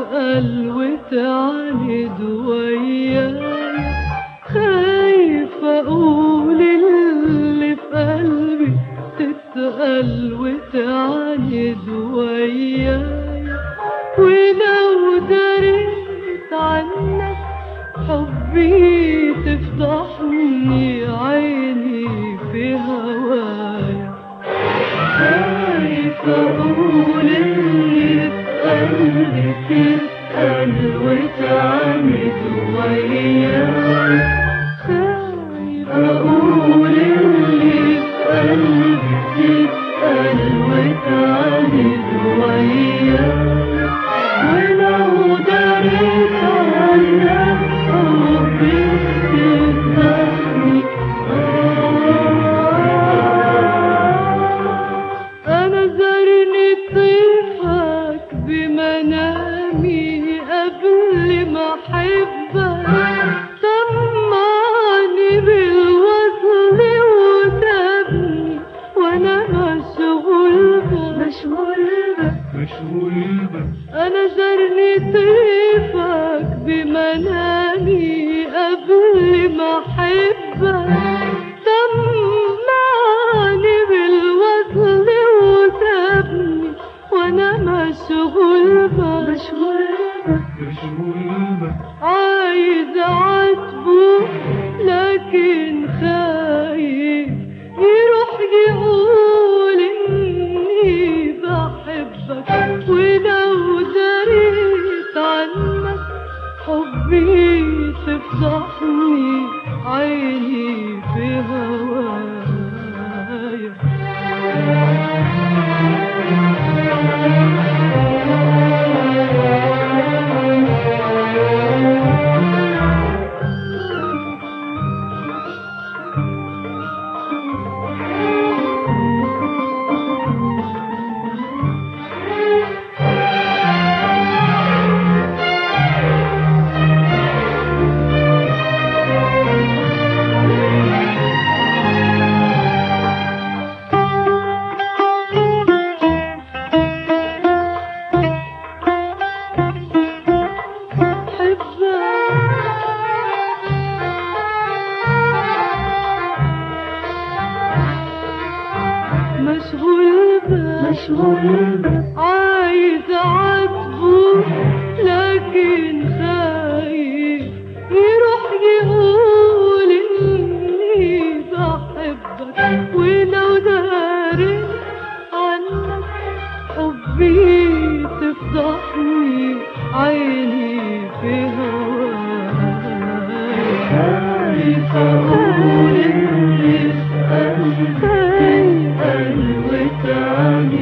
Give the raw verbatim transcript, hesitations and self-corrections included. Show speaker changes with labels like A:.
A: تتقل وتعاند ويايا، خايفة أقول اللي في قلبي تتقل وتعاند ويايا، ولو دريت عنك حبي تفضحني عيني في هوايا. خايفة أقول اللي في قلبي تتقل وتعاند ويايا، خايفة أقول اللي في قلبي تتقل وتعاند ويايا، ولو دريت عنك حبي تفضحني. أنا زارني طيفك بمنامي قبل ما أحبك، طمعني بالوصل وسابني وأنا مشغول بك مشغول بك مشغول بك. أنا زارني طيفك بمنامي قبل ما أحبك، طمعني بالوصل وسابني وأنا مشغول بك مشغول بك مشغول بك. عايز أعاتبه لكن خايف يروح يقول إني بحبك، ولو دريت عنك حبي تفضحني عيني في هوايا. مشغول بك مشغول بك. عايز أعاتبه لكن خايف يروح يقول إني بحبك، ولو داري عنك حبي تفضحني عيني في هوايا. خايفة أقول إني في قلبي تتقل وتعاند